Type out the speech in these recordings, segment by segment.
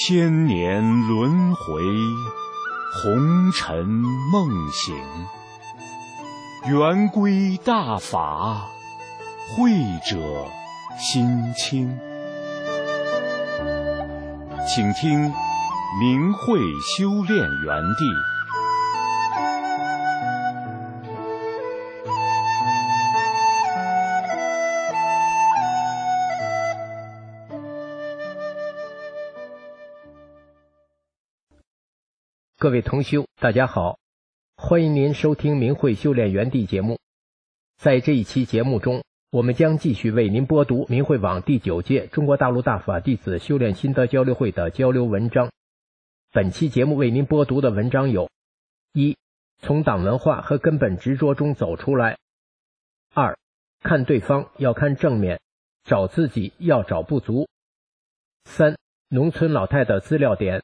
千年轮回，红尘梦醒。圆规大法，慧者心清。请听明慧修炼园地。 各位同修，大家好，欢迎您收听明慧修炼园地节目。在这一期节目中，我们将继续为您播读明慧网第9届中国大陆大法弟子修炼心得交流会的交流文章。本期节目为您播读的文章有：一、从党文化和根本执着中走出来；二、看对方要看正面，找自己要找不足；三、农村老太的资料点。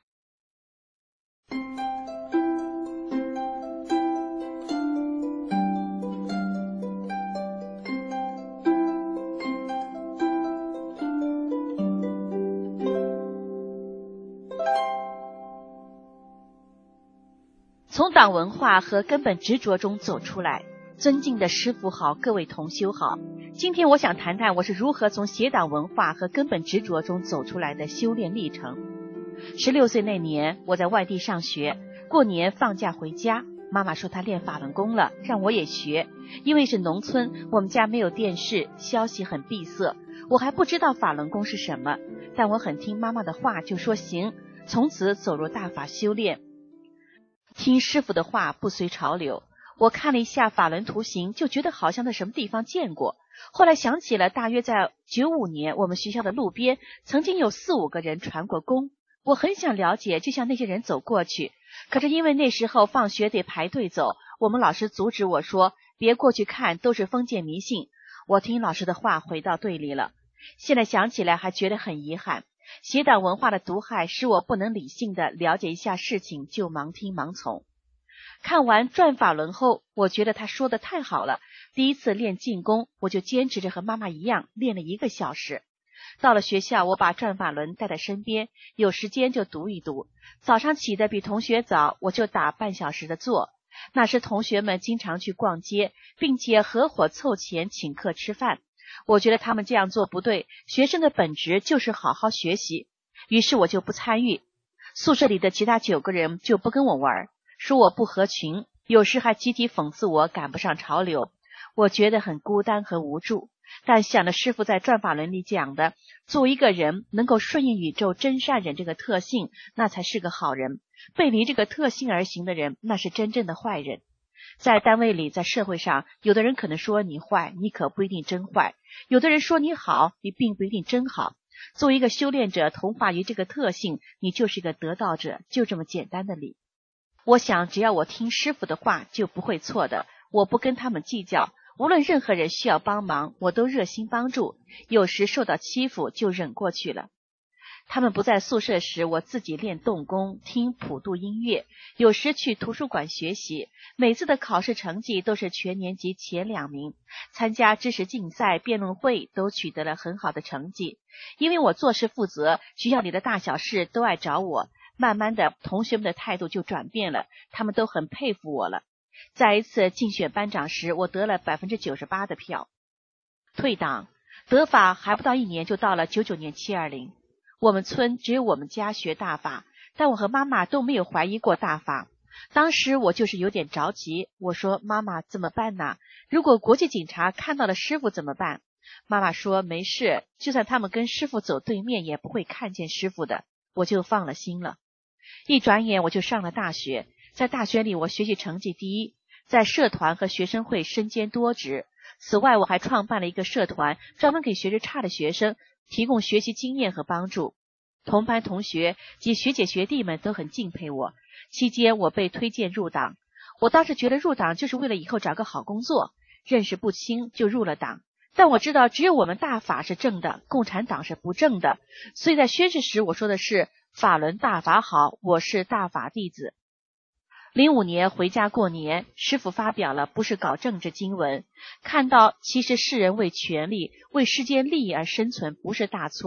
从党文化和根本执着中走出来。尊敬的师父好，各位同修好。今天我想谈谈我是如何从邪党文化和根本执着中走出来的修炼历程。16岁那年，我在外地上学，过年放假回家，妈妈说她练法轮功了，让我也学。因为是农村，我们家没有电视，消息很闭塞，我还不知道法轮功是什么，但我很听妈妈的话，就说行，从此走入大法修炼。听师父的话，不随潮流。我看了一下法轮图形，就觉得好像在什么地方见过。后来想起了大约在95年，我们学校的路边曾经有4、5个人传过功。我很想了解，就像那些人走过去。可是因为那时候放学得排队走，我们老师阻止我说，别过去看，都是封建迷信。我听老师的话，回到队里了。现在想起来还觉得很遗憾。邪党文化的毒害使我不能理性的了解一下事情，就盲听盲从。看完转法轮后，我觉得他说的太好了。第一次练静功，我就坚持着和妈妈一样练了1个小时。到了学校，我把转法轮带在身边，有时间就读一读。早上起得比同学早，我就打半小时的坐。那时同学们经常去逛街，并且合伙凑钱请客吃饭。我觉得他们这样做不对，学生的本质就是好好学习，于是我就不参与。宿舍里的其他9个人就不跟我玩，说我不合群，有时还集体讽刺我赶不上潮流。我觉得很孤单和无助，但想着师父在转法轮里讲的，作为一个人能够顺应宇宙真善忍这个特性，那才是个好人，背离这个特性而行的人，那是真正的坏人。在单位里，在社会上，有的人可能说你坏，你可不一定真坏；有的人说你好，你并不一定真好。作为一个修炼者，同化于这个特性，你就是一个得道者，就这么简单的理。我想只要我听师父的话，就不会错的。我不跟他们计较，无论任何人需要帮忙，我都热心帮助。有时受到欺负就忍过去了。他们不在宿舍时，我自己练动功，听普度音乐，有时去图书馆学习。每次的考试成绩都是全年级前2名，参加知识竞赛、辩论会都取得了很好的成绩。因为我做事负责，学校里的大小事都爱找我。慢慢的，同学们的态度就转变了，他们都很佩服我了。在一次竞选班长时，我得了 98% 的票。退党，得法还不到1年就到了99年720。我们村只有我们家学大法，但我和妈妈都没有怀疑过大法。当时我就是有点着急，我说妈妈怎么办呢？如果国际警察看到了师父怎么办？妈妈说没事，就算他们跟师父走对面也不会看见师父的，我就放了心了。一转眼我就上了大学，在大学里我学习成绩第一，在社团和学生会身兼多职。此外我还创办了一个社团，专门给学识差的学生提供学习经验和帮助。同班同学及学姐学弟们都很敬佩我。期间我被推荐入党，我当时觉得入党就是为了以后找个好工作，认识不清就入了党。但我知道只有我们大法是正的，共产党是不正的，所以在宣誓时我说的是法轮大法好，我是大法弟子。05年回家过年，师父发表了不是搞政治经文，看到其实世人为权力、为世间利益而生存不是大错。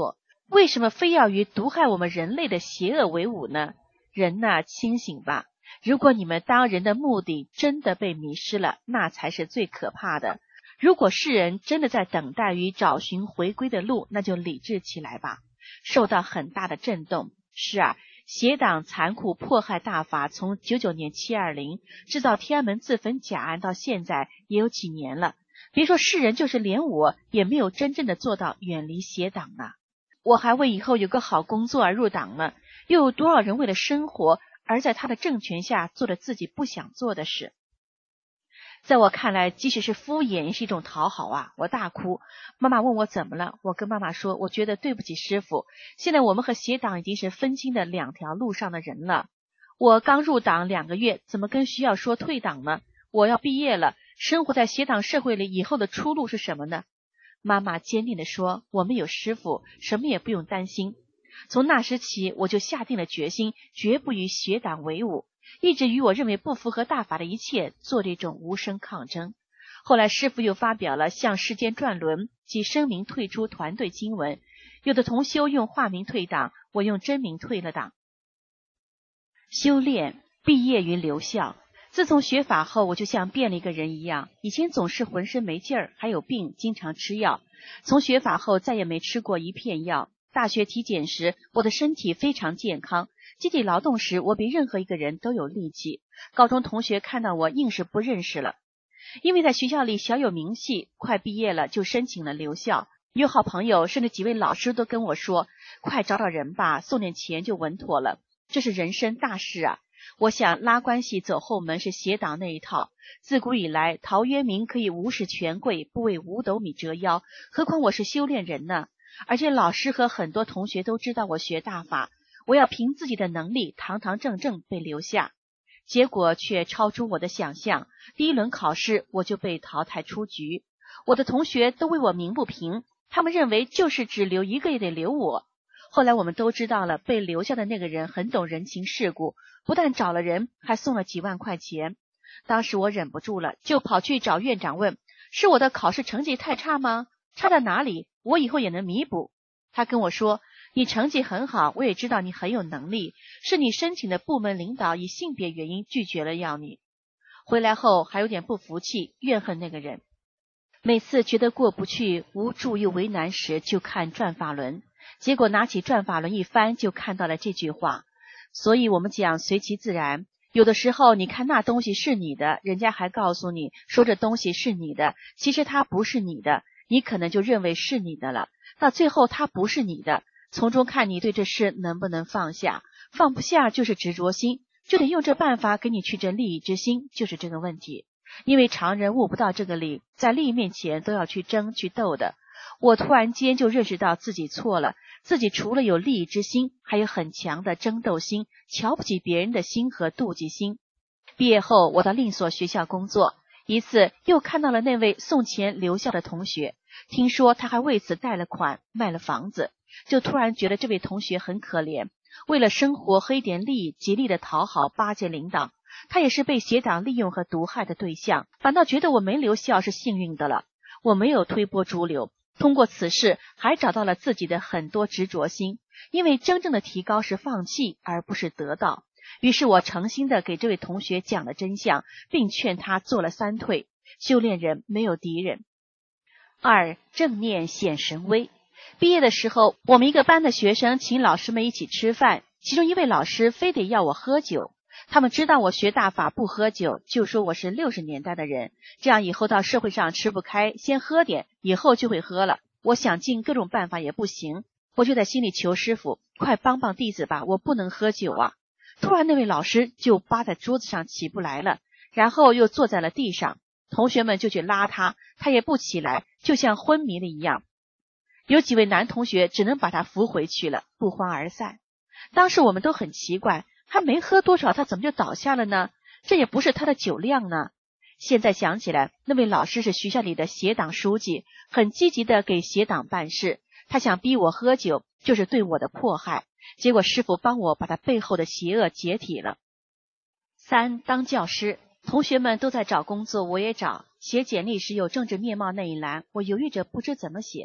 为什么非要与毒害我们人类的邪恶为伍呢？人呐，清醒吧！如果你们当人的目的真的被迷失了，那才是最可怕的。如果世人真的在等待与找寻回归的路，那就理智起来吧。受到很大的震动。是啊，邪党残酷迫害大法，从99年720制造天安门自焚假案到现在也有几年了。别说世人，就是连我也没有真正的做到远离邪党呢。我还为以后有个好工作而入党呢，又有多少人为了生活而在他的政权下做了自己不想做的事。在我看来，即使是敷衍也是一种讨好啊！我大哭，妈妈问我怎么了，我跟妈妈说，我觉得对不起师父，现在我们和邪党已经是分清的两条路上的人了。我刚入党2个月，怎么跟学校说退党呢？我要毕业了，生活在邪党社会里，以后的出路是什么呢？妈妈坚定地说，我们有师父，什么也不用担心。从那时起，我就下定了决心，绝不与邪党为伍，一直与我认为不符合大法的一切做这种无声抗争。后来师父又发表了向世间转轮及声明退出团队经文，有的同修用化名退党，我用真名退了党。修炼毕业于留校，自从学法后，我就像变了一个人一样，以前总是浑身没劲儿，还有病，经常吃药。从学法后再也没吃过一片药。大学体检时，我的身体非常健康，集体劳动时我比任何一个人都有力气。高中同学看到我硬是不认识了。因为在学校里小有名气，快毕业了就申请了留校。有好朋友甚至几位老师都跟我说，快找找人吧，送点钱就稳妥了。这是人生大事啊！我想拉关系走后门是邪党那一套。自古以来，陶渊明可以无视权贵，不为五斗米折腰，何况我是修炼人呢？而且老师和很多同学都知道我学大法，我要凭自己的能力堂堂正正被留下。结果却超出我的想象，第一轮考试我就被淘汰出局。我的同学都为我鸣不平，他们认为就是只留一个也得留我。后来我们都知道了，被留下的那个人很懂人情世故，不但找了人，还送了几万块钱。当时我忍不住了，就跑去找院长问，是我的考试成绩太差吗？差在哪里？我以后也能弥补。他跟我说，你成绩很好，我也知道你很有能力，是你申请的部门领导以性别原因拒绝了要你。回来后还有点不服气，怨恨那个人。每次觉得过不去，无助又为难时，就看转法轮。结果拿起转法轮一翻，就看到了这句话。所以我们讲随其自然，有的时候你看那东西是你的，人家还告诉你说这东西是你的，其实它不是你的，你可能就认为是你的了，到最后它不是你的，从中看你对这事能不能放下。放不下就是执着心，就得用这办法给你去这利益之心，就是这个问题。因为常人悟不到这个理，在利益面前都要去争去斗的。我突然间就认识到自己错了，自己除了有利益之心，还有很强的争斗心，瞧不起别人的心和妒忌心。毕业后我到另所学校工作，一次又看到了那位送钱留校的同学，听说他还为此贷了款卖了房子，就突然觉得这位同学很可怜，为了生活和一点利益极力的讨好巴结领导，他也是被邪党利用和毒害的对象，反倒觉得我没留校是幸运的了。我没有推波助流，通过此事还找到了自己的很多执着心，因为真正的提高是放弃而不是得到。于是我诚心的给这位同学讲了真相，并劝他做了3退。修炼人没有敌人。2. 正念显神威。毕业的时候，我们一个班的学生请老师们一起吃饭，其中一位老师非得要我喝酒。他们知道我学大法不喝酒，就说我是60年代的人，这样以后到社会上吃不开，先喝点，以后就会喝了。我想尽各种办法也不行，我就在心里求师傅，快帮帮弟子吧，我不能喝酒啊。突然那位老师就扒在桌子上起不来了，然后又坐在了地上，同学们就去拉他，他也不起来，就像昏迷了一样。有几位男同学只能把他扶回去了，不欢而散。当时我们都很奇怪，他没喝多少，他怎么就倒下了呢？这也不是他的酒量呢。现在想起来，那位老师是学校里的邪党书记，很积极的给邪党办事，他想逼我喝酒，就是对我的迫害。结果师父帮我把他背后的邪恶解体了。3. 当教师。同学们都在找工作，我也找。写简历时有政治面貌那一栏，我犹豫着不知怎么写，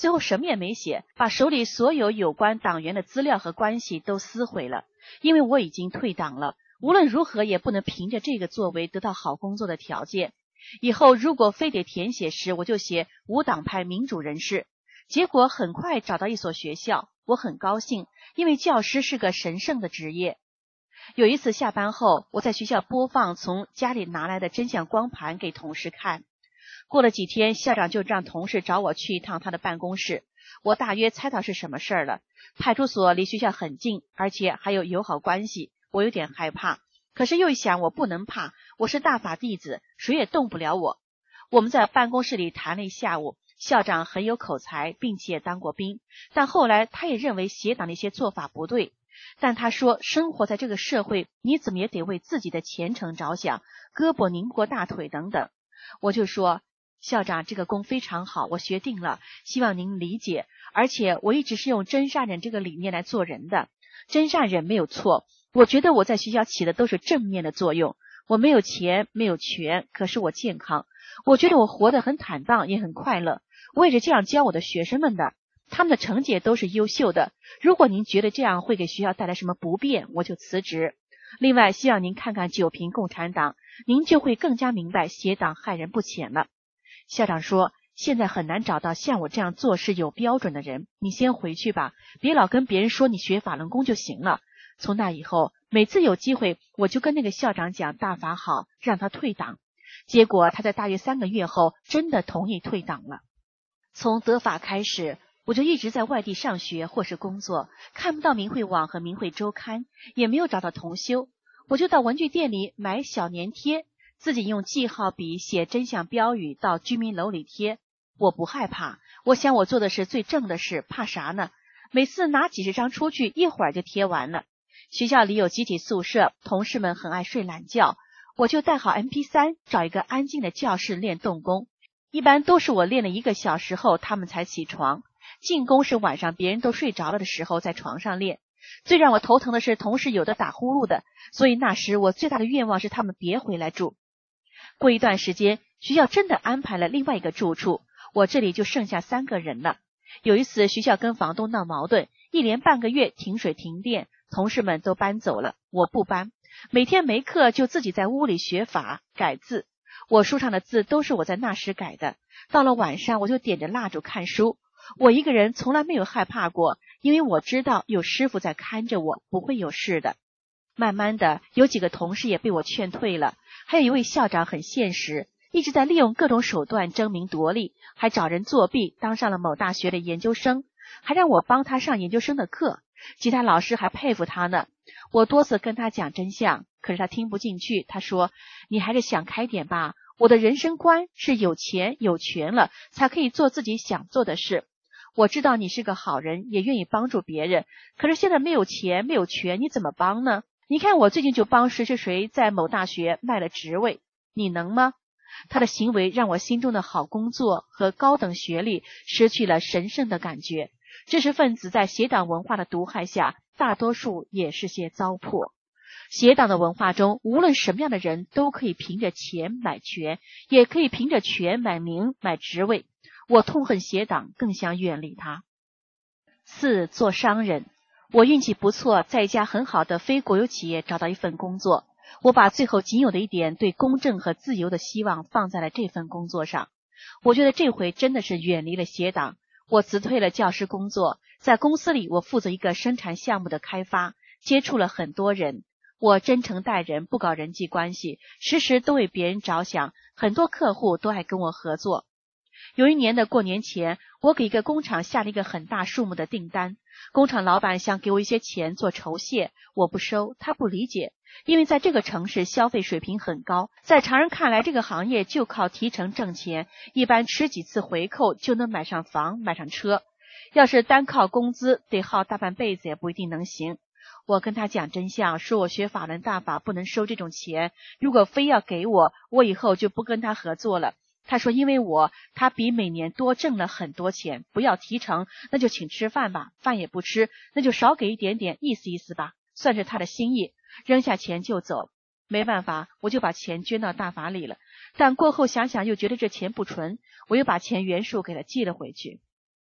最后什么也没写，把手里所有有关党员的资料和关系都撕毁了。因为我已经退党了，无论如何也不能凭着这个作为得到好工作的条件。以后如果非得填写时，我就写无党派民主人士。结果很快找到一所学校，我很高兴，因为教师是个神圣的职业。有一次下班后，我在学校播放从家里拿来的真相光盘给同事看。过了几天，校长就让同事找我去一趟他的办公室。我大约猜到是什么事儿了。派出所离学校很近，而且还有友好关系，我有点害怕。可是又一想，我不能怕，我是大法弟子，谁也动不了我。我们在办公室里谈了一下午，校长很有口才，并且当过兵，但后来他也认为协党的一些做法不对。但他说，生活在这个社会，你怎么也得为自己的前程着想，胳膊拧不过大腿等等。我就说，校长，这个功非常好，我学定了，希望您理解。而且我一直是用真善忍这个理念来做人的，真善忍没有错。我觉得我在学校起的都是正面的作用。我没有钱，没有权，可是我健康。我觉得我活得很坦荡，也很快乐。我也是这样教我的学生们的，他们的成绩都是优秀的。如果您觉得这样会给学校带来什么不便，我就辞职。另外，希望您看看九评共产党，您就会更加明白协党害人不浅了。校长说，现在很难找到像我这样做事有标准的人，你先回去吧，别老跟别人说你学法轮功就行了。从那以后，每次有机会，我就跟那个校长讲大法好，让他退党。结果他在大约3个月后真的同意退党了。从得法开始，我就一直在外地上学或是工作，看不到明慧网和明慧周刊，也没有找到同修。我就到文具店里买小粘贴，自己用记号笔写真相标语到居民楼里贴。我不害怕，我想我做的是最正的事，怕啥呢？每次拿几十张出去，一会儿就贴完了。学校里有集体宿舍，同事们很爱睡懒觉，我就带好 MP3， 找一个安静的教室练动功。一般都是我练了1个小时后，他们才起床。进攻是晚上别人都睡着了的时候在床上练。最让我头疼的是同事有的打呼噜的，所以那时我最大的愿望是他们别回来住。过一段时间，学校真的安排了另外一个住处，我这里就剩下3个人了。有一次学校跟房东闹矛盾，一连半个月停水停电，同事们都搬走了，我不搬，每天没课就自己在屋里学法改字。我书上的字都是我在那时改的。到了晚上，我就点着蜡烛看书。我一个人从来没有害怕过，因为我知道有师父在看着我，不会有事的。慢慢的，有几个同事也被我劝退了，还有一位校长很现实，一直在利用各种手段争名夺利，还找人作弊，当上了某大学的研究生，还让我帮他上研究生的课。其他老师还佩服他呢。我多次跟他讲真相，可是他听不进去。他说，你还是想开点吧，我的人生观是有钱有权了才可以做自己想做的事。我知道你是个好人，也愿意帮助别人，可是现在没有钱没有权，你怎么帮呢？你看我最近就帮谁谁谁在某大学卖了职位，你能吗？他的行为让我心中的好工作和高等学历失去了神圣的感觉。知识分子在邪党文化的毒害下，大多数也是些糟粕。邪党的文化中，无论什么样的人都可以凭着钱买权，也可以凭着权买名买职位。我痛恨邪党，更想远离它。4. 做商人。我运气不错，在一家很好的非国有企业找到一份工作。我把最后仅有的一点对公正和自由的希望放在了这份工作上。我觉得这回真的是远离了邪党。我辞退了教师工作，在公司里我负责一个生产项目的开发，接触了很多人。我真诚待人，不搞人际关系，时时都为别人着想，很多客户都爱跟我合作。有一年的过年前，我给一个工厂下了一个很大数目的订单，工厂老板想给我一些钱做酬谢，我不收，他不理解，因为在这个城市消费水平很高，在常人看来这个行业就靠提成挣钱，一般吃几次回扣就能买上房买上车，要是单靠工资得耗大半辈子也不一定能行。我跟他讲真相，说我学法轮大法不能收这种钱，如果非要给我，我以后就不跟他合作了。他说因为他比每年多挣了很多钱，不要提成，那就请吃饭吧，饭也不吃，那就少给一点点，意思意思吧，算是他的心意，扔下钱就走。没办法，我就把钱捐到大法里了，但过后想想又觉得这钱不纯，我又把钱原数给他寄了回去。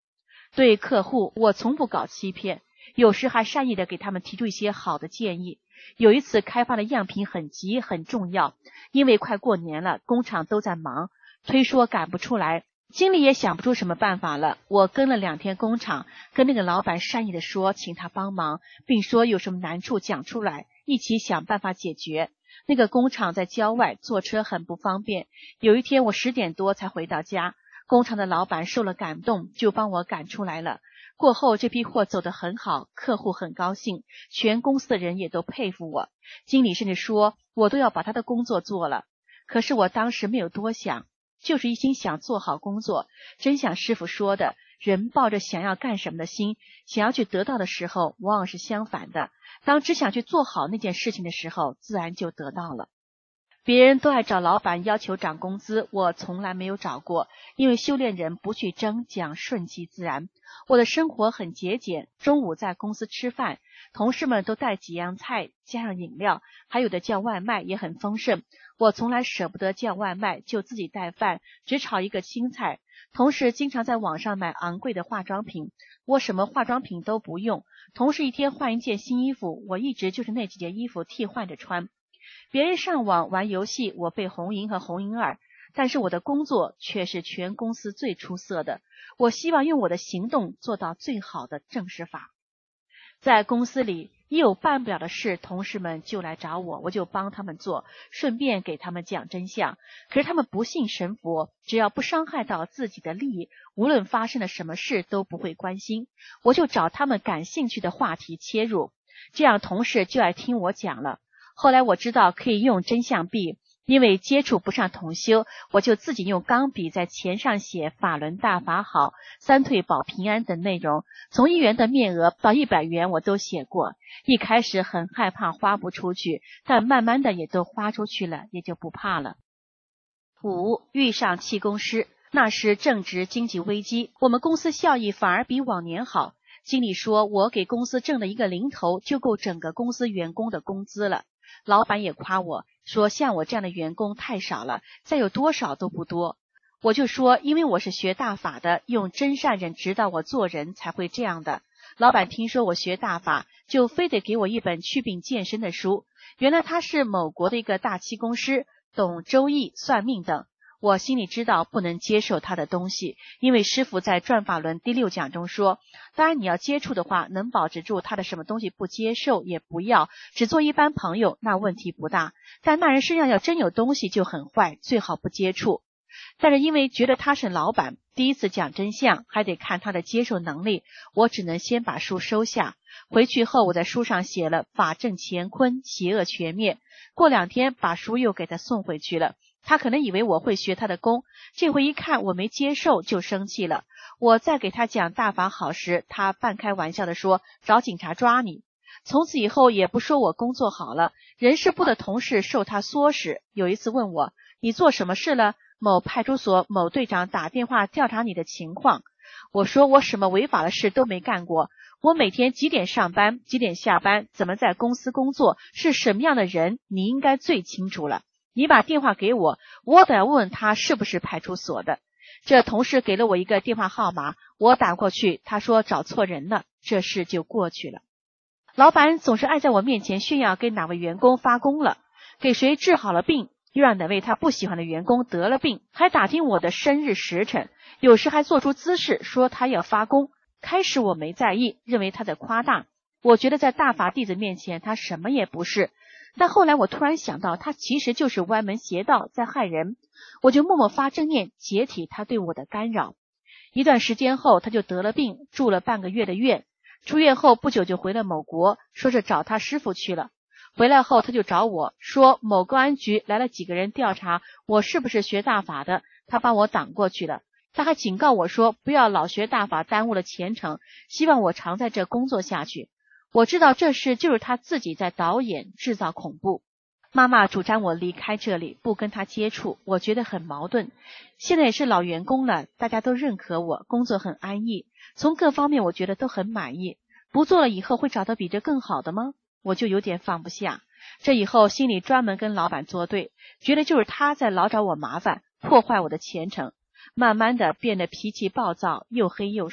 对客户，我从不搞欺骗，有时还善意的给他们提出一些好的建议。有一次开发的样品很急很重要，因为快过年了，工厂都在忙，推说赶不出来，经理也想不出什么办法了。我跟了2天工厂，跟那个老板善意的说请他帮忙，并说有什么难处讲出来，一起想办法解决。那个工厂在郊外，坐车很不方便。有一天我10点多才回到家，工厂的老板受了感动，就帮我赶出来了。过后这批货走得很好，客户很高兴，全公司的人也都佩服我，经理甚至说我都要把他的工作做了。可是我当时没有多想，就是一心想做好工作。真像师傅说的，人抱着想要干什么的心，想要去得到的时候，往往是相反的。当只想去做好那件事情的时候，自然就得到了。别人都爱找老板要求涨工资，我从来没有找过，因为修炼人不去争，讲顺其自然。我的生活很节俭，中午在公司吃饭，同事们都带几样菜加上饮料，还有的叫外卖也很丰盛。我从来舍不得叫外卖，就自己带饭，只炒一个青菜。同时经常在网上买昂贵的化妆品，我什么化妆品都不用，同事一天换一件新衣服，我一直就是那几件衣服替换着穿。别人上网玩游戏，我背红银和红银2，但是我的工作却是全公司最出色的。我希望用我的行动做到最好的正式法。在公司里，一有办不了的事，同事们就来找我，我就帮他们做，顺便给他们讲真相。可是他们不信神佛，只要不伤害到自己的利益，无论发生了什么事都不会关心。我就找他们感兴趣的话题切入，这样同事就爱听我讲了。后来我知道可以用真相币，因为接触不上同修，我就自己用钢笔在钱上写法轮大法好、三退保平安等内容，从1元的面额到100元我都写过。一开始很害怕花不出去，但慢慢的也都花出去了，也就不怕了。5. 遇上气功师，那时正值经济危机，我们公司效益反而比往年好。经理说我给公司挣了一个零头，就够整个公司员工的工资了。老板也夸我，说像我这样的员工太少了，再有多少都不多。我就说因为我是学大法的，用真善人指导我做人才会这样的。老板听说我学大法，就非得给我一本祛病健身的书。原来他是某国的一个大气功师，懂周易、算命等。我心里知道不能接受他的东西，因为师父在转法轮第6讲中说，当然你要接触的话，能保持住他的什么东西不接受也不要，只做一般朋友，那问题不大。但那人身上要真有东西就很坏，最好不接触。但是因为觉得他是老板，第一次讲真相还得看他的接受能力，我只能先把书收下。回去后我在书上写了法正乾坤，邪恶全灭。过2天把书又给他送回去了。他可能以为我会学他的功，这回一看我没接受就生气了。我再给他讲大法好时，他半开玩笑的说找警察抓你。从此以后也不说我工作好了，人事部的同事受他唆使，有一次问我你做什么事了？某派出所某队长打电话调查你的情况。我说我什么违法的事都没干过，我每天几点上班几点下班，怎么在公司工作，是什么样的人，你应该最清楚了。你把电话给我，我得问问他是不是派出所的。这同事给了我一个电话号码，我打过去，他说找错人了，这事就过去了。老板总是爱在我面前炫耀给哪位员工发功了，给谁治好了病，又让哪位他不喜欢的员工得了病，还打听我的生日时辰，有时还做出姿势说他要发功。开始我没在意，认为他在夸大，我觉得在大法弟子面前他什么也不是。但后来我突然想到，他其实就是歪门邪道在害人，我就默默发正念，解体他对我的干扰。一段时间后他就得了病，住了半个月的院，出院后不久就回了某国，说是找他师父去了。回来后他就找我说某公安局来了几个人调查我是不是学大法的，他把我挡过去了。他还警告我说不要老学大法，耽误了前程，希望我常在这工作下去。我知道这事就是他自己在导演制造恐怖。妈妈主张我离开这里，不跟他接触，我觉得很矛盾。现在也是老员工了，大家都认可我，工作很安逸，从各方面我觉得都很满意。不做了以后会找到比这更好的吗？我就有点放不下。这以后心里专门跟老板作对，觉得就是他在老找我麻烦，破坏我的前程。慢慢的变得脾气暴躁，又黑又瘦。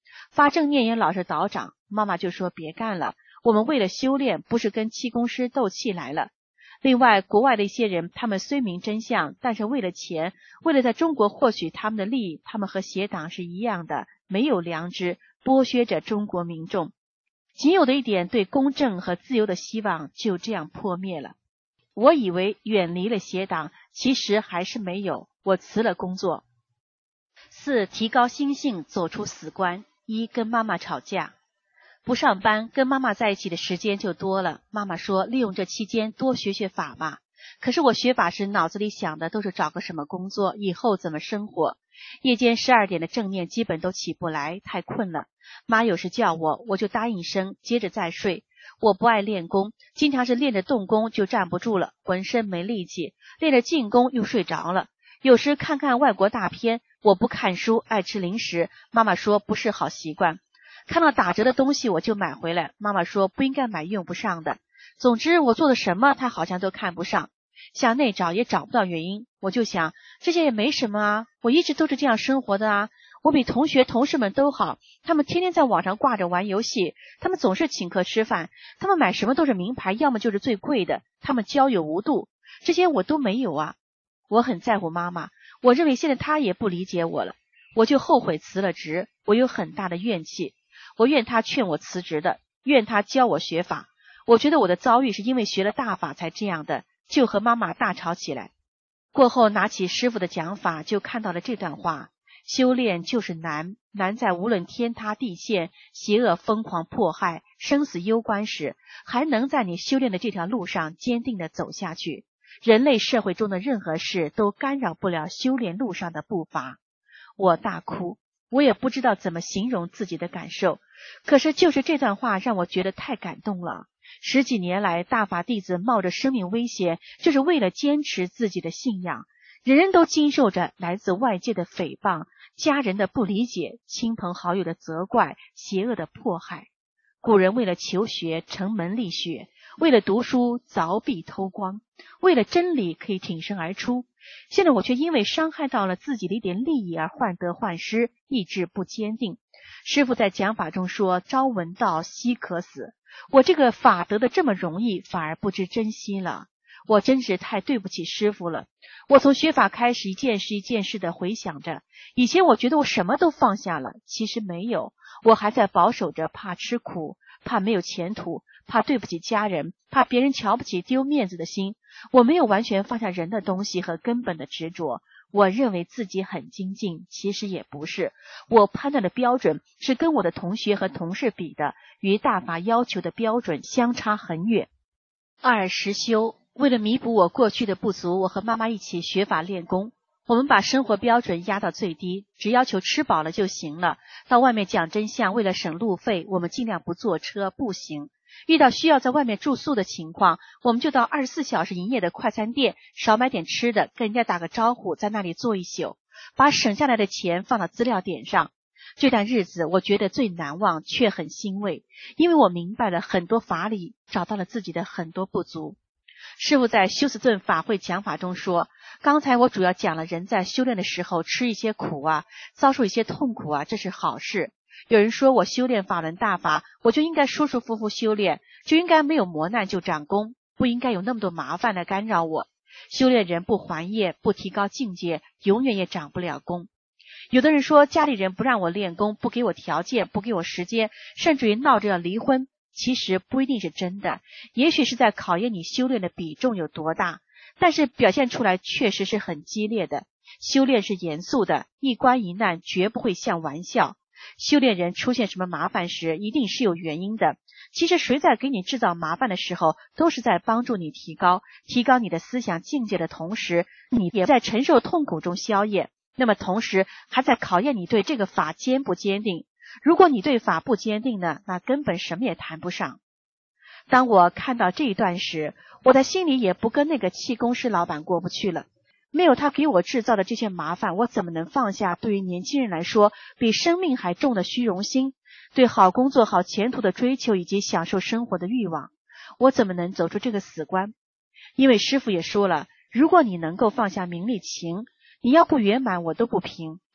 发正念也老是倒掌，妈妈就说别干了，我们为了修炼，不是跟气功师斗气来了。另外，国外的一些人，他们虽明真相，但是为了钱，为了在中国获取他们的利益，他们和邪党是一样的，没有良知，剥削着中国民众。仅有的一点对公正和自由的希望就这样破灭了。我以为远离了邪党，其实还是没有，我辞了工作。4. 提高心性，走出死关。1. 跟妈妈吵架。不上班，跟妈妈在一起的时间就多了。妈妈说利用这期间多学学法吧。可是我学法时脑子里想的都是找个什么工作，以后怎么生活。夜间12点的正念基本都起不来，太困了。妈有时叫我，我就答应声，接着再睡。我不爱练功，经常是练着动功就站不住了，浑身没力气，练着静功又睡着了。有时看看外国大片，我不看书，爱吃零食，妈妈说不是好习惯。看到打折的东西我就买回来，妈妈说不应该买用不上的。总之我做的什么她好像都看不上，向内找也找不到原因。我就想这些也没什么啊，我一直都是这样生活的啊，我比同学同事们都好，他们天天在网上挂着玩游戏，他们总是请客吃饭，他们买什么都是名牌，要么就是最贵的，他们交友无度，这些我都没有啊。我很在乎妈妈，我认为现在她也不理解我了，我就后悔辞了职，我有很大的怨气。我怨她劝我辞职的，怨她教我学法。我觉得我的遭遇是因为学了大法才这样的，就和妈妈大吵起来。过后拿起师父的讲法，就看到了这段话：修炼就是难，难在无论天塌地陷，邪恶疯狂迫害，生死攸关时，还能在你修炼的这条路上坚定地走下去。人类社会中的任何事都干扰不了修炼路上的步伐。我大哭，我也不知道怎么形容自己的感受，可是就是这段话让我觉得太感动了。10几年来，大法弟子冒着生命危险，就是为了坚持自己的信仰。人人都经受着来自外界的诽谤、家人的不理解、亲朋好友的责怪、邪恶的迫害。古人为了求学城门立雪，为了读书凿壁偷光，为了真理可以挺身而出。现在我却因为伤害到了自己的一点利益而患得患失，意志不坚定。师父在讲法中说，朝闻道夕可死。我这个法得的这么容易，反而不知珍惜了。我真是太对不起师父了。我从学法开始，一件事一件事的回想着，以前我觉得我什么都放下了，其实没有，我还在保守着，怕吃苦，怕没有前途，怕对不起家人，怕别人瞧不起丢面子的心。我没有完全放下人的东西和根本的执着。我认为自己很精进，其实也不是。我判断的标准是跟我的同学和同事比的，与大法要求的标准相差很远。2. 实修。为了弥补我过去的不足，我和妈妈一起学法练功。我们把生活标准压到最低，只要求吃饱了就行了。到外面讲真相，为了省路费，我们尽量不坐车步行。遇到需要在外面住宿的情况，我们就到24小时营业的快餐店，少买点吃的，跟人家打个招呼，在那里坐一宿，把省下来的钱放到资料点上。这段日子我觉得最难忘，却很欣慰，因为我明白了很多法理，找到了自己的很多不足。师父在休斯顿法会讲法中说，刚才我主要讲了人在修炼的时候吃一些苦啊，遭受一些痛苦啊，这是好事。有人说我修炼法轮大法，我就应该舒舒服服修炼，就应该没有磨难就长功，不应该有那么多麻烦来干扰我。修炼人不还业，不提高境界，永远也长不了功。有的人说家里人不让我练功，不给我条件，不给我时间，甚至于闹着要离婚。其实不一定是真的，也许是在考验你修炼的比重有多大，但是表现出来确实是很激烈的。修炼是严肃的，一关一难绝不会像玩笑。修炼人出现什么麻烦时，一定是有原因的。其实谁在给你制造麻烦的时候，都是在帮助你提高你的思想境界的同时，你也在承受痛苦中消业，那么同时还在考验你对这个法坚不坚定。如果你对法不坚定呢，那根本什么也谈不上。当我看到这一段时，我的心里也不跟那个气功师老板过不去了。没有他给我制造的这些麻烦，我怎么能放下对于年轻人来说比生命还重的虚荣心，对好工作好前途的追求以及享受生活的欲望？我怎么能走出这个死关？因为师父也说了，如果你能够放下名利情，你要不圆满我都不评，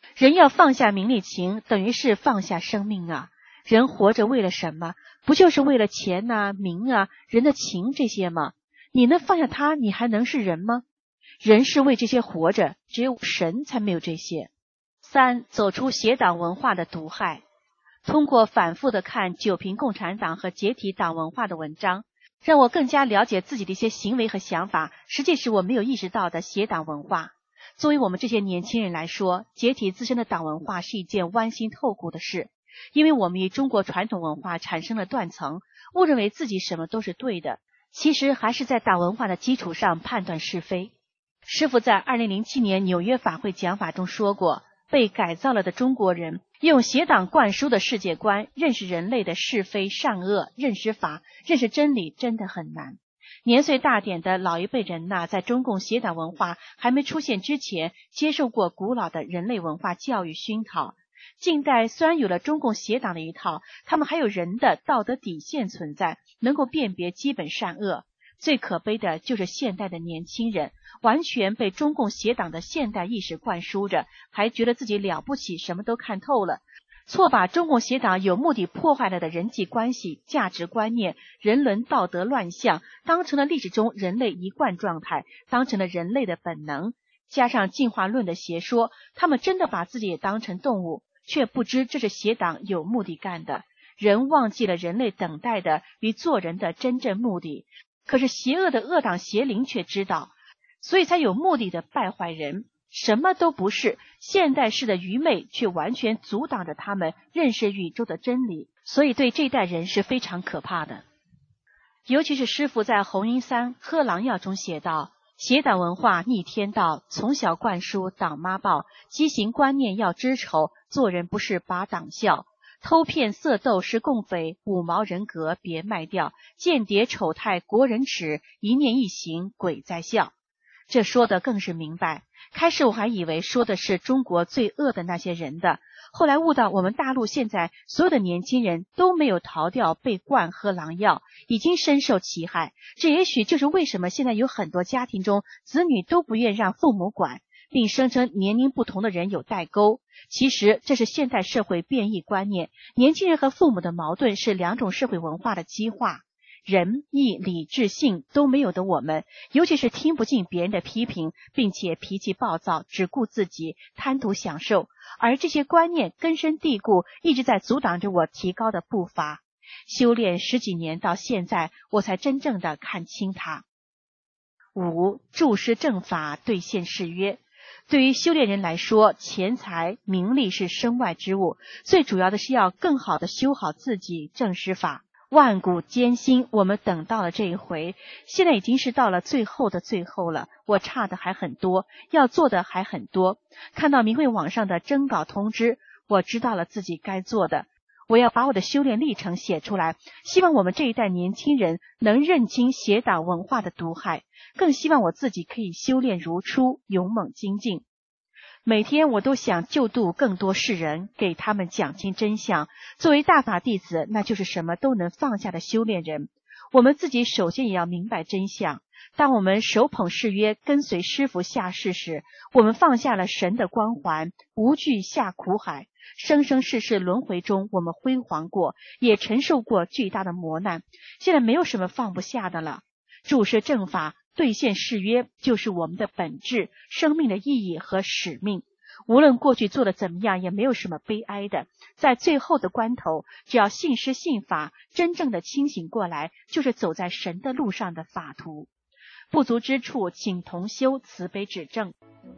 人要放下名利情，等于是放下生命啊。人活着为了什么？不就是为了钱啊、名啊、人的情这些吗？你能放下它，你还能是人吗？人是为这些活着，只有神才没有这些。3. 走出邪党文化的毒害。通过反复的看九评共产党和解体党文化的文章，让我更加了解自己的一些行为和想法，实际是我没有意识到的邪党文化。作为我们这些年轻人来说，解体自身的党文化是一件剜心透骨的事，因为我们与中国传统文化产生了断层，误认为自己什么都是对的，其实还是在党文化的基础上判断是非。师父在2007年纽约法会讲法中说过，被改造了的中国人用邪党灌输的世界观认识人类的是非善恶，认识法，认识真理真的很难。年岁大点的老一辈人在中共邪党文化还没出现之前，接受过古老的人类文化教育熏陶。近代虽然有了中共邪党的一套，他们还有人的道德底线存在，能够辨别基本善恶。最可悲的就是现代的年轻人，完全被中共邪党的现代意识灌输着，还觉得自己了不起，什么都看透了，错把中共邪党有目的破坏了的人际关系、价值观念、人伦道德乱象当成了历史中人类一贯状态，当成了人类的本能。加上进化论的邪说，他们真的把自己也当成动物，却不知这是邪党有目的干的。人忘记了人类等待的与做人的真正目的，可是邪恶的恶党邪灵却知道，所以才有目的的败坏人，什么都不是。现代式的愚昧却完全阻挡着他们认识宇宙的真理，所以对这代人是非常可怕的。尤其是师父在《红云山喝狼药》中写道，邪党文化逆天道，从小灌输党妈报，畸形观念要知丑，做人不是把党笑，偷骗色斗是共匪，五毛人格别卖掉，间谍丑态国人耻，一念一行鬼在笑。这说的更是明白，开始我还以为说的是中国最恶的那些人的，后来悟到我们大陆现在所有的年轻人都没有逃掉被灌喝狼药，已经深受其害。这也许就是为什么现在有很多家庭中子女都不愿让父母管，并声称年龄不同的人有代沟。其实这是现代社会变异观念，年轻人和父母的矛盾是两种社会文化的激化。仁义礼智信都没有的我们，尤其是听不进别人的批评，并且脾气暴躁，只顾自己，贪图享受，而这些观念根深蒂固，一直在阻挡着我提高的步伐。修炼10几年到现在，我才真正的看清它。5. 注释正法，兑现誓约。对于修炼人来说，钱财名利是身外之物，最主要的是要更好的修好自己，正实法。万古艰辛，我们等到了这一回，现在已经是到了最后的最后了，我差的还很多，要做的还很多。看到明慧网上的征稿通知，我知道了自己该做的，我要把我的修炼历程写出来，希望我们这一代年轻人能认清邪党文化的毒害，更希望我自己可以修炼如初，勇猛精进。每天我都想救度更多世人，给他们讲清真相。作为大法弟子，那就是什么都能放下的修炼人。我们自己首先也要明白真相。当我们手捧誓约，跟随师父下世时，我们放下了神的光环，无惧下苦海。生生世世轮回中，我们辉煌过，也承受过巨大的磨难。现在没有什么放不下的了。注释正法，兑现誓约，就是我们的本质、生命的意义和使命。无论过去做的怎么样，也没有什么悲哀的。在最后的关头，只要信师信法，真正的清醒过来，就是走在神的路上的法途。不足之处，请同修慈悲指正。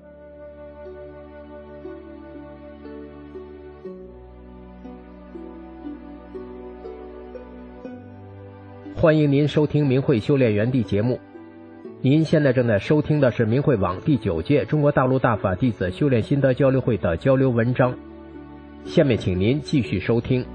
欢迎您收听明慧修炼园地节目。您现在正在收听的是明慧网第9届中国大陆大法弟子修炼心得交流会的交流文章。下面请您继续收听。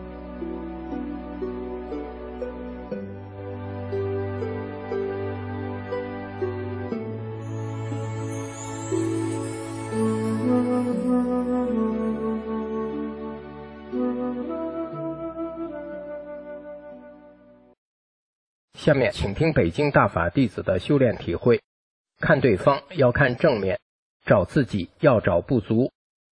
下面请听北京大法弟子的修炼体会。看对方要看正面，找自己要找不足。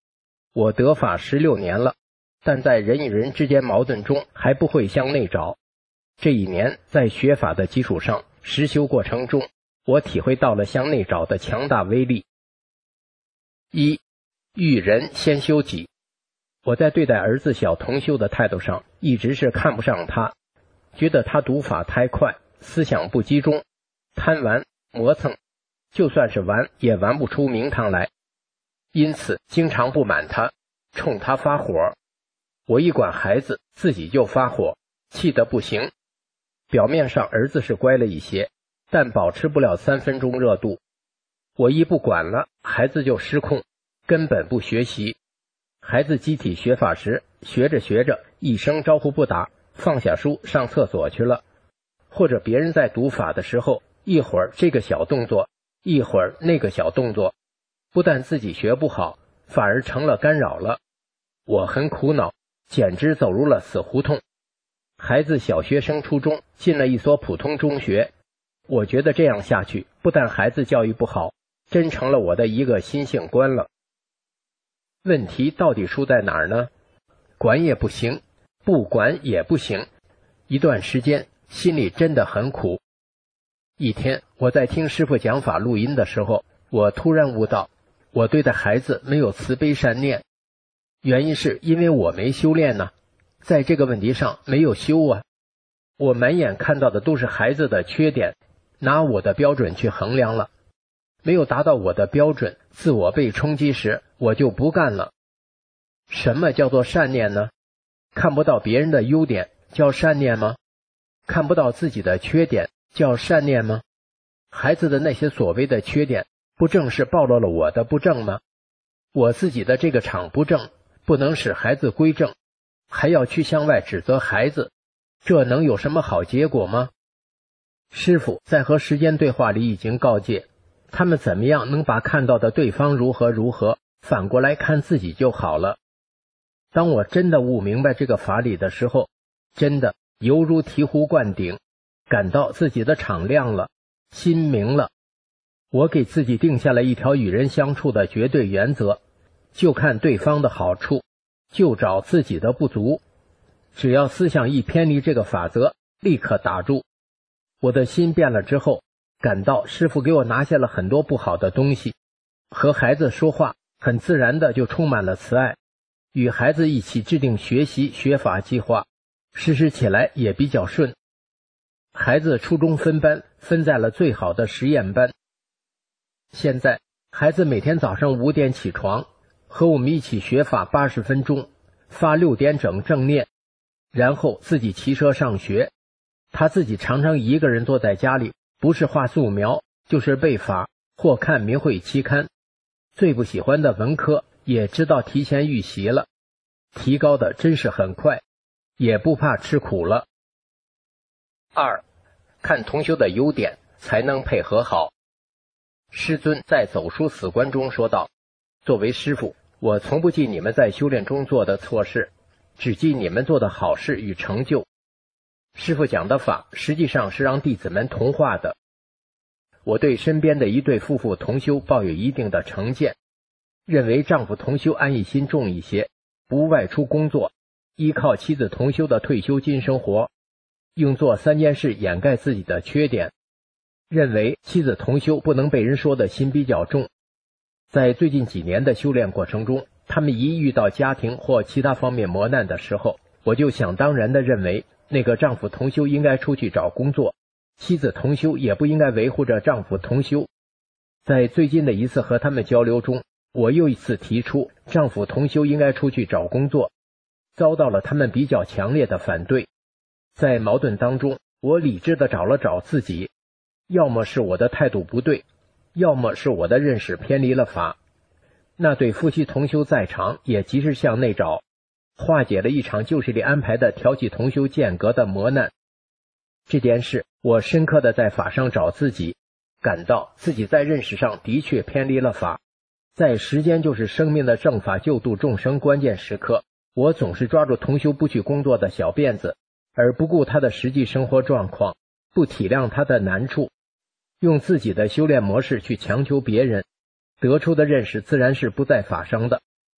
我得法16年了，但在人与人之间矛盾中还不会向内找。这一年在学法的基础上实修过程中，我体会到了向内找的强大威力。一、育人先修己。我在对待儿子小同修的态度上一直是看不上他，觉得他读法太快，思想不集中，贪玩磨蹭，就算是玩也玩不出名堂来，因此经常不满他，冲他发火。我一管孩子自己就发火，气得不行。表面上儿子是乖了一些，但保持不了3分钟热度。我一不管了，孩子就失控，根本不学习。孩子集体学法时，学着学着一声招呼不打，放下书上厕所去了。或者别人在读法的时候，一会儿这个小动作，一会儿那个小动作，不但自己学不好，反而成了干扰了。我很苦恼，简直走入了死胡同。孩子小学升初中，进了一所普通中学，我觉得这样下去，不但孩子教育不好，真成了我的一个心性关了。问题到底出在哪儿呢？管也不行，不管也不行。一段时间心里真的很苦。一天我在听师父讲法录音的时候，我突然悟到，我对待孩子没有慈悲善念，原因是因为我没修炼呢，在这个问题上没有修啊。我满眼看到的都是孩子的缺点，拿我的标准去衡量了，没有达到我的标准，自我被冲击时，我就不干了。什么叫做善念呢？看不到别人的优点叫善念吗？看不到自己的缺点叫善念吗？孩子的那些所谓的缺点，不正是暴露了我的不正吗？我自己的这个场不正，不能使孩子归正，还要去向外指责孩子，这能有什么好结果吗？师父在和时间对话里已经告诫，他们怎么样能把看到的对方如何如何，反过来看自己就好了。当我真的悟明白这个法理的时候，真的犹如醍醐灌顶，感到自己的场亮了，心明了。我给自己定下了一条与人相处的绝对原则，就看对方的好处，就找自己的不足。只要思想一偏离这个法则，立刻打住。我的心变了之后，感到师父给我拿下了很多不好的东西，和孩子说话很自然的就充满了慈爱，与孩子一起制定学习学法计划，实施起来也比较顺。孩子初中分班分在了最好的实验班。现在孩子每天早上5点起床，和我们一起学法80分钟，发6点整正念，然后自己骑车上学。他自己常常一个人坐在家里，不是画素描，就是背法或看明慧期刊。最不喜欢的文科也知道提前预习了，提高的真是很快，也不怕吃苦了。2. 看同修的优点，才能配合好。师尊在走书死观中说道，作为师父，我从不记你们在修炼中做的错事，只记你们做的好事与成就。师父讲的法实际上是让弟子们同化的。我对身边的一对夫妇同修抱有一定的成见，认为丈夫同修安逸心重一些，不外出工作，依靠妻子同修的退休金生活，用做3件事掩盖自己的缺点，认为妻子同修不能被人说的心比较重。在最近几年的修炼过程中，他们一遇到家庭或其他方面磨难的时候，我就想当然地认为那个丈夫同修应该出去找工作，妻子同修也不应该维护着丈夫同修。在最近的一次和他们交流中，我又一次提出丈夫同修应该出去找工作，遭到了他们比较强烈的反对。在矛盾当中，我理智地找了找自己，要么是我的态度不对，要么是我的认识偏离了法。那对夫妻同修在场，也及时向内找，化解了一场旧势力安排的挑起同修间隔的磨难。这件事我深刻地在法上找自己，感到自己在认识上的确偏离了法。在时间就是生命的正法救度众生关键时刻，我总是抓住同修不去工作的小辫子，而不顾他的实际生活状况，不体谅他的难处，用自己的修炼模式去强求别人，得出的认识自然是不在法上的，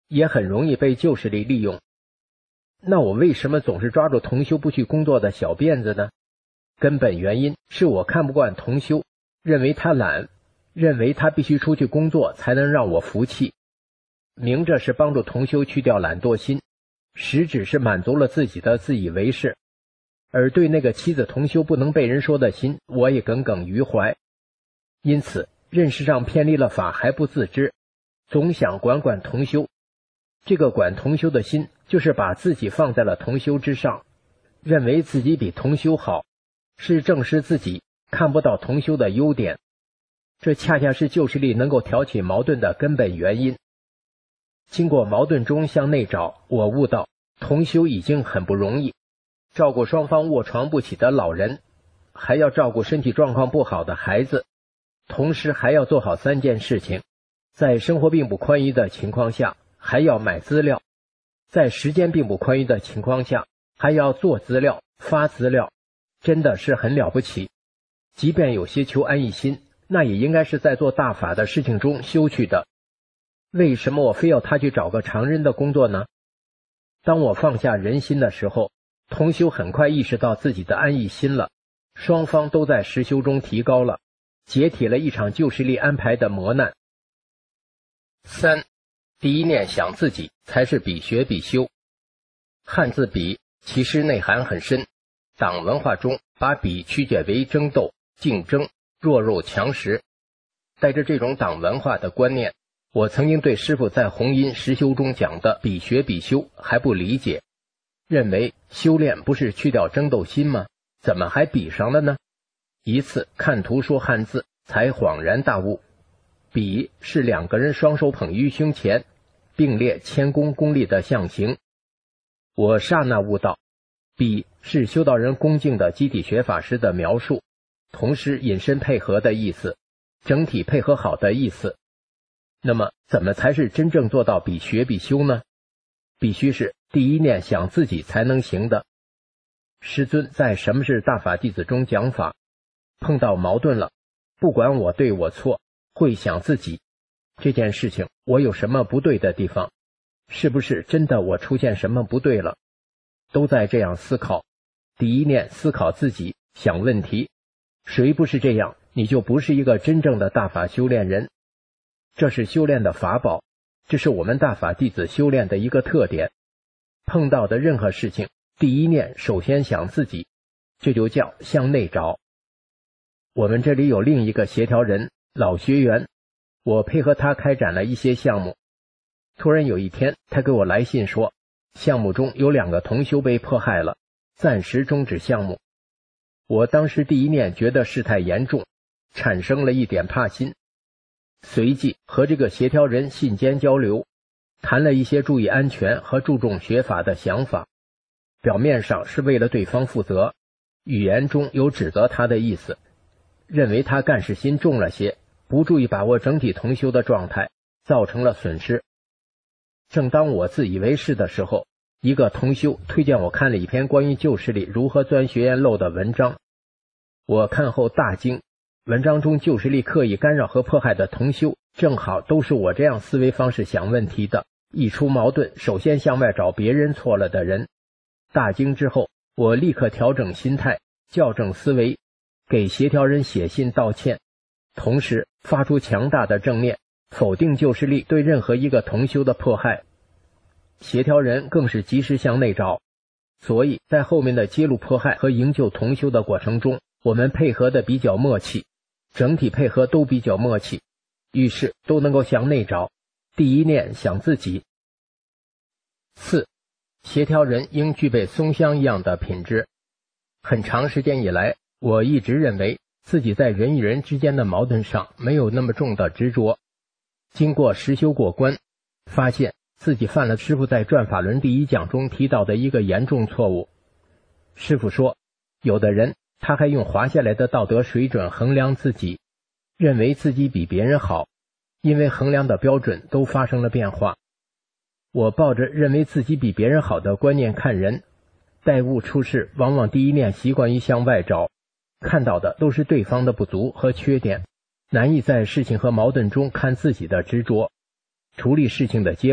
也很容易被旧势力利用。那我为什么总是抓住同修不去工作的小辫子呢？根本原因是我看不惯同修，认为他懒，认为他必须出去工作才能让我服气。明着是帮助同修去掉懒惰心，实质是满足了自己的自以为是。而对那个妻子同修不能被人说的心，我也耿耿于怀。因此认识上偏离了法还不自知，总想管管同修。这个管同修的心，就是把自己放在了同修之上，认为自己比同修好，是正视自己看不到同修的优点。这恰恰是旧势力能够挑起矛盾的根本原因。经过矛盾中向内找，我悟到同修已经很不容易，照顾双方卧床不起的老人，还要照顾身体状况不好的孩子，同时还要做好3件事情。在生活并不宽裕的情况下，还要买资料；在时间并不宽裕的情况下，还要做资料、发资料，真的是很了不起。即便有些求安逸心，那也应该是在做大法的事情中修去的。为什么我非要他去找个常人的工作呢？当我放下人心的时候，同修很快意识到自己的安逸心了，双方都在实修中提高了，解体了一场旧势力安排的磨难。3. 第一念想自己才是比学比修。汉字比其实内涵很深，党文化中把比曲解为争斗、竞争、弱肉强食。带着这种党文化的观念，我曾经对师父在弘音实修中讲的比学比修还不理解，认为修炼不是去掉争斗心吗？怎么还比上了呢？一次看图说汉字，才恍然大悟。比是2个人双手捧于胸前，并列谦恭恭立的象形。我刹那悟道，比是修道人恭敬的集体学法师的描述，同时引申配合的意思，整体配合好的意思。那么怎么才是真正做到比学比修呢？必须是第一念想自己才能行的。师尊在什么是大法弟子中讲法，碰到矛盾了，不管我对我错，会想自己这件事情我有什么不对的地方，是不是真的我出现什么不对了，都在这样思考。第一念思考自己，想问题，谁不是这样，你就不是一个真正的大法修炼人。这是修炼的法宝，这是我们大法弟子修炼的一个特点。碰到的任何事情，第一念首先想自己，这就叫向内找。我们这里有另一个协调人，老学员，我配合他开展了一些项目。突然有一天，他给我来信说，项目中有2个同修被迫害了，暂时终止项目。我当时第一念觉得事态严重，产生了一点怕心，随即和这个协调人信间交流，谈了一些注意安全和注重学法的想法。表面上是为了对方负责，语言中有指责他的意思，认为他干事心重了些，不注意把握整体同修的状态，造成了损失。正当我自以为是的时候，一个同修推荐我看了一篇关于旧势力如何钻学员漏的文章。我看后大惊，文章中旧势力刻意干扰和迫害的同修，正好都是我这样思维方式想问题的，一出矛盾首先向外找别人错了的人。大惊之后，我立刻调整心态，校正思维，给协调人写信道歉，同时发出强大的正念，否定旧势力对任何一个同修的迫害。协调人更是及时向内找，所以在后面的揭露迫害和营救同修的过程中，我们配合的比较默契，整体配合都比较默契，遇事都能够向内找，第一念想自己。4. 协调人应具备松香一样的品质。很长时间以来，我一直认为自己在人与人之间的矛盾上没有那么重的执着。经过实修过关，发现自己犯了师父在转法轮第1讲中提到的一个严重错误。师父说，有的人他还用滑下来的道德水准衡量自己，认为自己比别人好，因为衡量的标准都发生了变化。我抱着认为自己比别人好的观念看人，待物处事往往第一念习惯于向外找，看到的都是对方的不足和缺点，难以在事情和矛盾中看自己的执着。处理事情的结果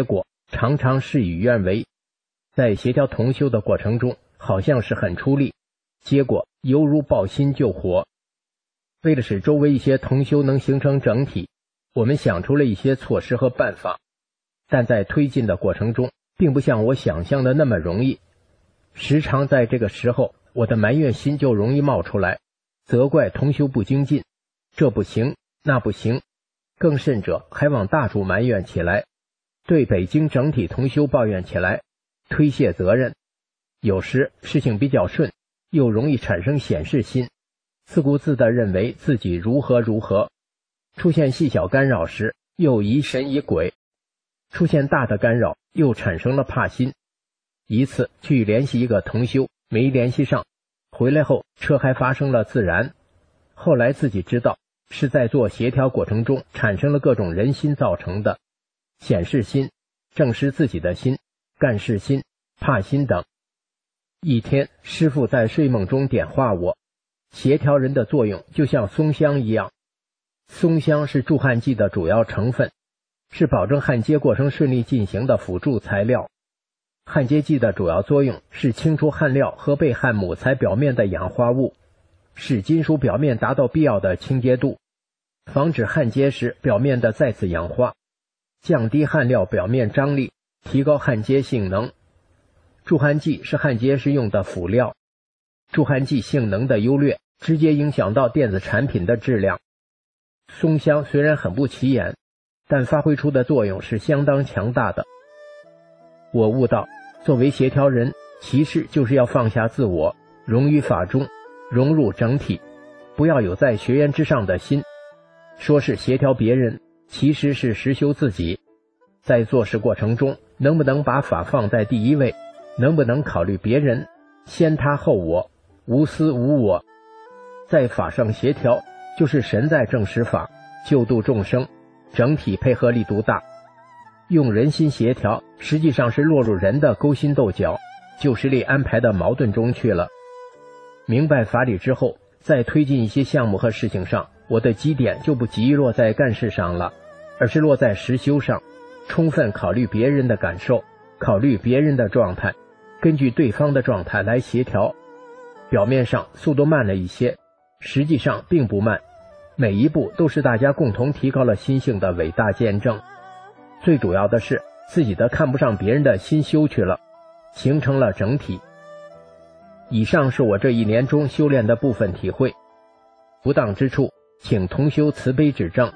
常常事与愿违，在协调同修的过程中好像是很出力，结果犹如抱薪救火。为了使周围一些同修能形成整体，我们想出了一些措施和办法，但在推进的过程中并不像我想象的那么容易。时常在这个时候，我的埋怨心就容易冒出来，责怪同修不精进，这不行那不行，更甚者还往大主埋怨起来，对北京整体同修抱怨起来，推卸责任。有时事情比较顺，又容易产生显示心，自顾自地认为自己如何如何，出现细小干扰时又疑神疑鬼，出现大的干扰又产生了怕心。一次去联系一个同修，没联系上，回来后车还发生了自燃，后来自己知道是在做协调过程中产生了各种人心造成的，显示心、正视自己的心、干事心、怕心等。一天，师父在睡梦中点化我，协调人的作用就像松香一样，松香是助焊剂的主要成分，是保证焊接过程顺利进行的辅助材料。焊接剂的主要作用是清除焊料和被焊母材表面的氧化物，使金属表面达到必要的清洁度，防止焊接时表面的再次氧化，降低焊料表面张力，提高焊接性能。助焊剂是焊接时用的辅料，助焊剂性能的优劣直接影响到电子产品的质量。松香虽然很不起眼，但发挥出的作用是相当强大的。我悟到，作为协调人，其实就是要放下自我，融于法中，融入整体，不要有在学员之上的心。说是协调别人，其实是实修自己。在做事过程中，能不能把法放在第一位，能不能考虑别人，先他后我，无私无我。在法上协调，就是神在正实法，救度众生，整体配合力度大。用人心协调，实际上是落入人的勾心斗角、旧势力安排的矛盾中去了。明白法理之后，在推进一些项目和事情上，我的基点就不急于落在干事上了，而是落在实修上，充分考虑别人的感受，考虑别人的状态，根据对方的状态来协调。表面上速度慢了一些，实际上并不慢，每一步都是大家共同提高了心性的伟大见证。最主要的是自己的看不上别人的心修去了，形成了整体。以上是我这一年中修炼的部分体会，不当之处请同修慈悲指正。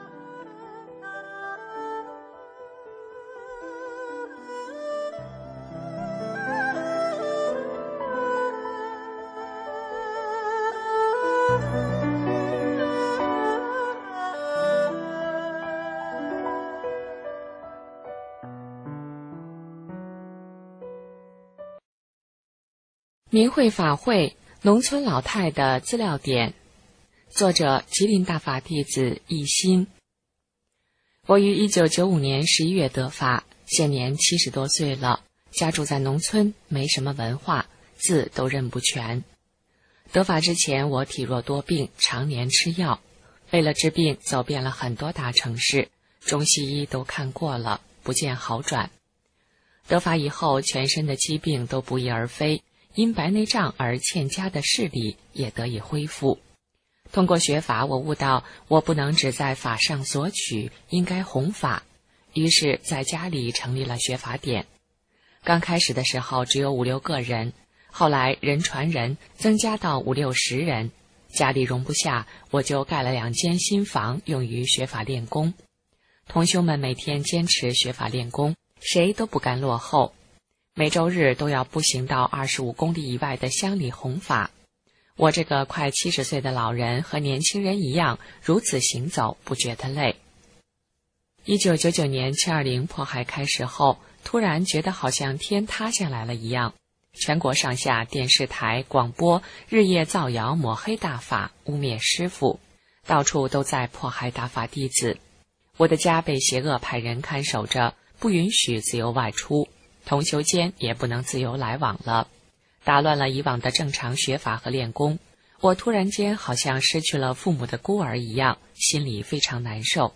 明慧法会农村老太的资料点，作者吉林大法弟子一心。我于1995年11月得法，现年70多岁了，家住在农村，没什么文化，字都认不全。得法之前，我体弱多病，常年吃药，为了治病走遍了很多大城市，中西医都看过了，不见好转。得法以后，全身的疾病都不翼而飞，因白内障而欠佳的视力也得以恢复。通过学法，我悟到我不能只在法上索取，应该弘法。于是在家里成立了学法点。刚开始的时候只有5、6个人，后来人传人，增加到5、60人。家里容不下，我就盖了2间新房，用于学法练功。同修们每天坚持学法练功，谁都不甘落后。每周日都要步行到25公里以外的乡里弘法。我这个快70岁的老人和年轻人一样，如此行走不觉得累。1999年720迫害开始后，突然觉得好像天塌下来了一样，全国上下电视台、广播日夜造谣抹黑大法，污蔑师父，到处都在迫害大法弟子。我的家被邪恶派人看守着，不允许自由外出，同修间也不能自由来往了，打乱了以往的正常学法和练功。我突然间好像失去了父母的孤儿一样，心里非常难受。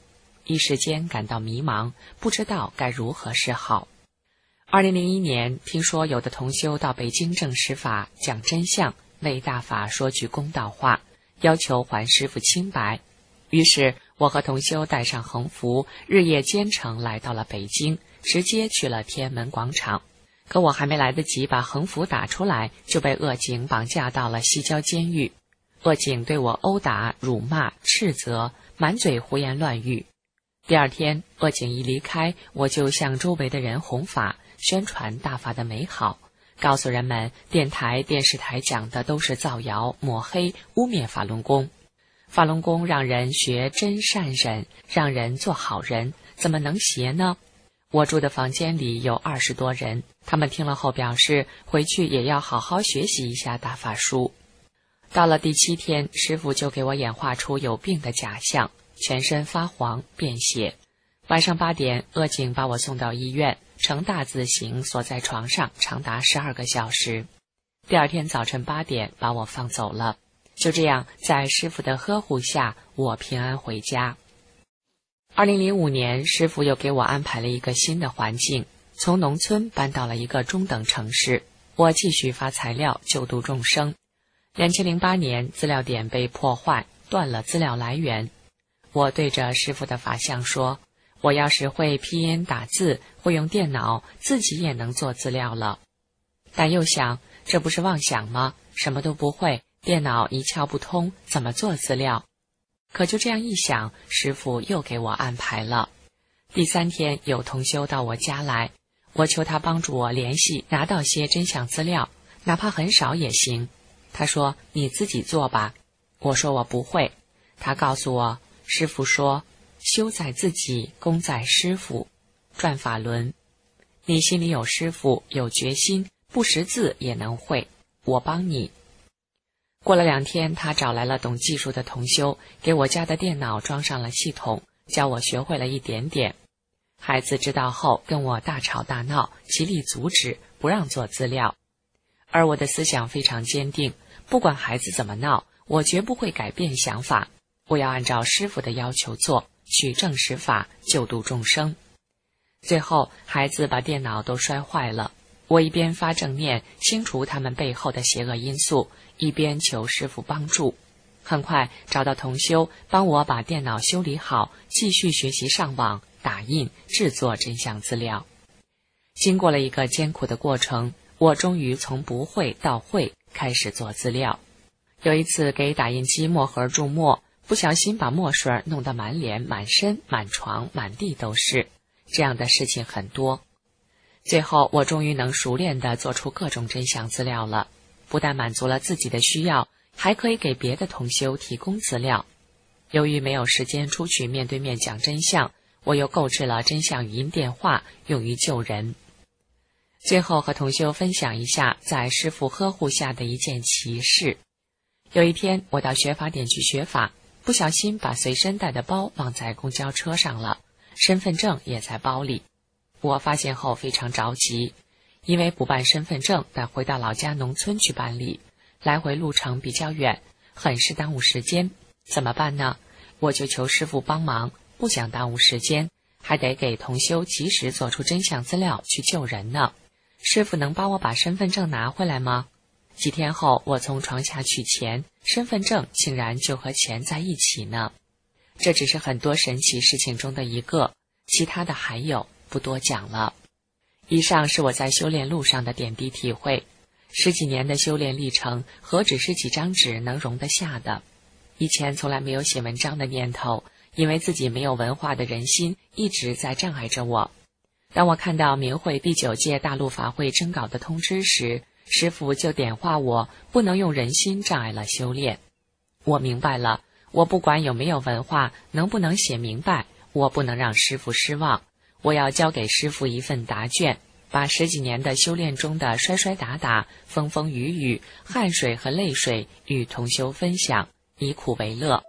一时间感到迷茫，不知道该如何是好。2001年，听说有的同修到北京证实法讲真相，为大法说句公道话，要求还师父清白。于是我和同修带上横幅，日夜兼程来到了北京，直接去了天安门广场。可我还没来得及把横幅打出来，就被恶警绑架到了西郊监狱。恶警对我殴打、辱骂、斥责，满嘴胡言乱语。第二天，恶警一离开，我就向周围的人弘法，宣传大法的美好，告诉人们电台、电视台讲的都是造谣、抹黑、污蔑法轮功。法轮功让人学真善忍，让人做好人，怎么能邪呢？我住的房间里有20多人，他们听了后表示回去也要好好学习一下大法书。到了第7天，师父就给我演化出有病的假象，全身发黄便血。晚上8点，恶警把我送到医院，呈大字形锁在床上，长达12个小时。第二天早晨8点把我放走了。就这样，在师父的呵护下，我平安回家。2005年，师父又给我安排了一个新的环境，从农村搬到了一个中等城市。我继续发材料，救度众生。2008年，资料点被破坏，断了资料来源。我对着师父的法相说，我要是会拼音打字，会用电脑，自己也能做资料了。但又想，这不是妄想吗？什么都不会，电脑一窍不通，怎么做资料？可就这样一想，师父又给我安排了。第3天，有同修到我家来，我求他帮助我联系，拿到些真相资料，哪怕很少也行。他说，你自己做吧。我说我不会。他告诉我，师父说，修在自己，功在师父。转法轮，你心里有师父，有决心，不识字也能会，我帮你。过了2天，他找来了懂技术的同修，给我家的电脑装上了系统，教我学会了一点点。孩子知道后跟我大吵大闹，极力阻止，不让做资料。而我的思想非常坚定，不管孩子怎么闹，我绝不会改变想法，我要按照师父的要求做，取正实法，救度众生。最后，孩子把电脑都摔坏了，我一边发正念，清除他们背后的邪恶因素，一边求师父帮助。很快找到同修，帮我把电脑修理好，继续学习上网、打印、制作真相资料。经过了一个艰苦的过程，我终于从不会到会，开始做资料。有一次给打印机墨盒注墨，不小心把墨水弄得满脸、满身、满床、满地都是，这样的事情很多。最后我终于能熟练地做出各种真相资料了，不但满足了自己的需要，还可以给别的同修提供资料。由于没有时间出去面对面讲真相，我又购置了真相语音电话，用于救人。最后和同修分享一下在师父呵护下的一件奇事。有一天我到学法点去学法，不小心把随身带的包忘在公交车上了，身份证也在包里。我发现后非常着急，因为补办身份证得回到老家农村去办理，来回路程比较远，很是耽误时间。怎么办呢？我就求师父帮忙，不想耽误时间，还得给同修及时做出真相资料去救人呢。师父能帮我把身份证拿回来吗？几天后，我从床下取钱，身份证竟然就和钱在一起呢。这只是很多神奇事情中的一个，其他的还有，不多讲了。以上是我在修炼路上的点滴体会。10几年的修炼历程，何止是几张纸能容得下的？以前从来没有写文章的念头，因为自己没有文化的人心一直在障碍着我。当我看到明慧第9届大陆法会征稿的通知时，师父就点化我不能用人心障碍了修炼。我明白了，我不管有没有文化，能不能写明白，我不能让师父失望，我要交给师父一份答卷，把10几年的修炼中的摔摔打打、风风雨雨、汗水和泪水与同修分享，以苦为乐。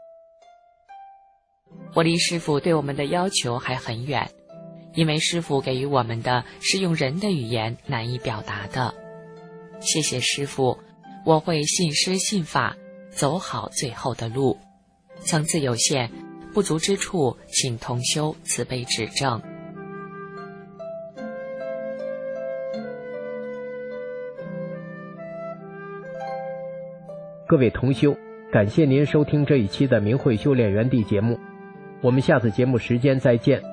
我离师父对我们的要求还很远，因为师父给予我们的是用人的语言难以表达的。谢谢师父，我会信师信法，走好最后的路。层次有限， 不足之处，请同修慈悲指正。 各位同修，感谢您收听这一期的明慧修炼园地节目，我们下次节目时间再见。